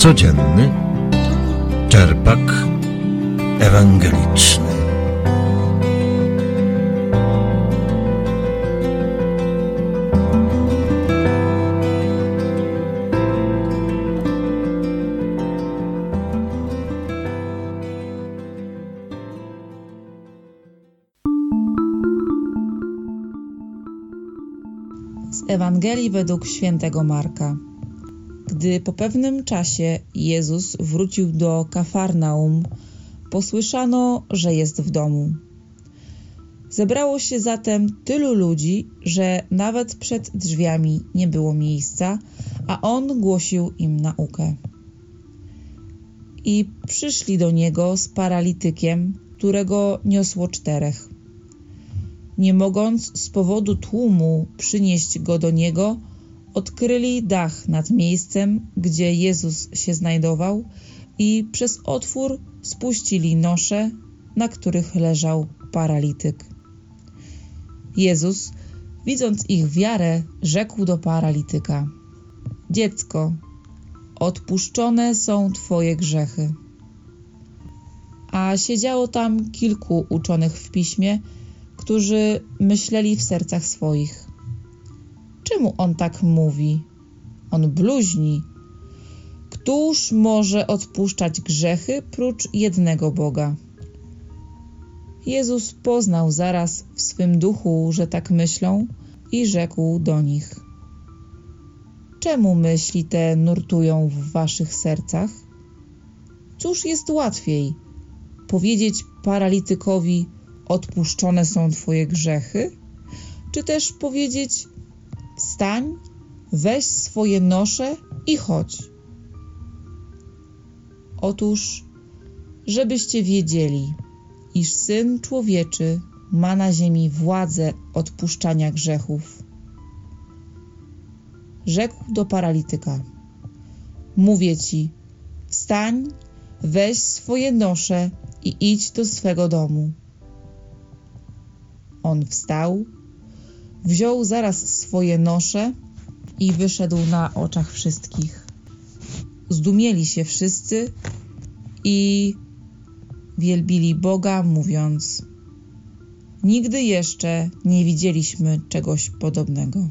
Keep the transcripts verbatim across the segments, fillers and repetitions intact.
Codzienny czerpak ewangeliczny. Z Ewangelii według świętego Marka. Gdy po pewnym czasie Jezus wrócił do Kafarnaum, posłyszano, że jest w domu. Zebrało się zatem tylu ludzi, że nawet przed drzwiami nie było miejsca, a On głosił im naukę. I przyszli do Niego z paralitykiem, którego niosło czterech. Nie mogąc z powodu tłumu przynieść go do Niego, odkryli dach nad miejscem, gdzie Jezus się znajdował, i przez otwór spuścili nosze, na których leżał paralityk. Jezus, widząc ich wiarę, rzekł do paralityka: Dziecko, odpuszczone są twoje grzechy. A siedziało tam kilku uczonych w piśmie, którzy myśleli w sercach swoich: czemu on tak mówi? On bluźni. Któż może odpuszczać grzechy prócz jednego Boga? Jezus poznał zaraz w swym duchu, że tak myślą, i rzekł do nich: czemu myśli te nurtują w waszych sercach? Cóż jest łatwiej, powiedzieć paralitykowi: odpuszczone są twoje grzechy? Czy też powiedzieć: wstań, weź swoje nosze i chodź? Otóż, żebyście wiedzieli, iż Syn Człowieczy ma na ziemi władzę odpuszczania grzechów. Rzekł do paralityka: mówię ci, wstań, weź swoje nosze i idź do swego domu. On wstał, wziął zaraz swoje nosze i wyszedł na oczach wszystkich. Zdumieli się wszyscy i wielbili Boga, mówiąc: nigdy jeszcze nie widzieliśmy czegoś podobnego.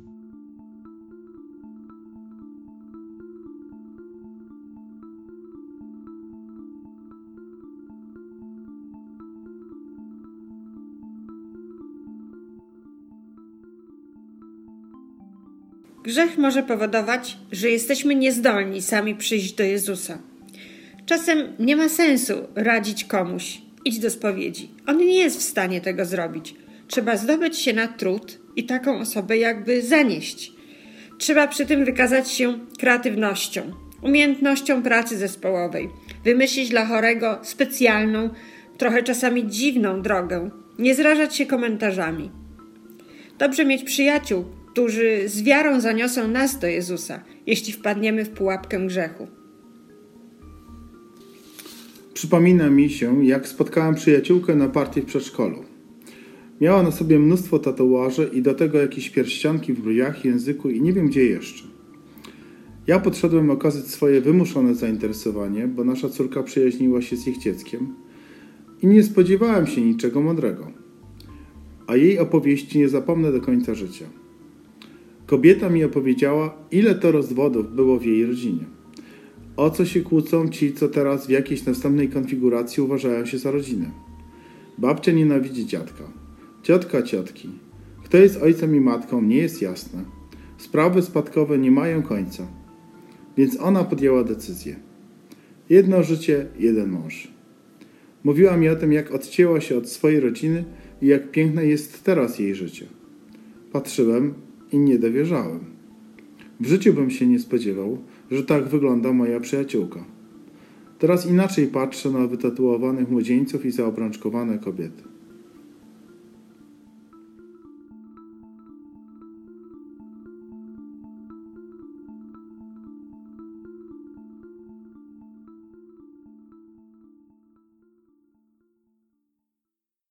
Grzech może powodować, że jesteśmy niezdolni sami przyjść do Jezusa. Czasem nie ma sensu radzić komuś: idź do spowiedzi. On nie jest w stanie tego zrobić. Trzeba zdobyć się na trud i taką osobę jakby zanieść. Trzeba przy tym wykazać się kreatywnością, umiejętnością pracy zespołowej, wymyślić dla chorego specjalną, trochę czasami dziwną drogę, nie zrażać się komentarzami. Dobrze mieć przyjaciół, którzy z wiarą zaniosą nas do Jezusa, jeśli wpadniemy w pułapkę grzechu. Przypomina mi się, jak spotkałem przyjaciółkę na partii w przedszkolu. Miała na sobie mnóstwo tatuaży i do tego jakieś pierścionki w brójach, języku i nie wiem gdzie jeszcze. Ja podszedłem okazać swoje wymuszone zainteresowanie, bo nasza córka przyjaźniła się z ich dzieckiem i nie spodziewałem się niczego mądrego. A jej opowieści nie zapomnę do końca życia. Kobieta mi opowiedziała, ile to rozwodów było w jej rodzinie. O co się kłócą ci, co teraz w jakiejś następnej konfiguracji uważają się za rodzinę. Babcia nienawidzi dziadka. Ciotka ciotki. Kto jest ojcem i matką, nie jest jasne. Sprawy spadkowe nie mają końca. Więc ona podjęła decyzję. Jedno życie, jeden mąż. Mówiła mi o tym, jak odcięła się od swojej rodziny i jak piękne jest teraz jej życie. Patrzyłem i nie dowierzałem. W życiu bym się nie spodziewał, że tak wygląda moja przyjaciółka. Teraz inaczej patrzę na wytatuowanych młodzieńców i zaobrączkowane kobiety.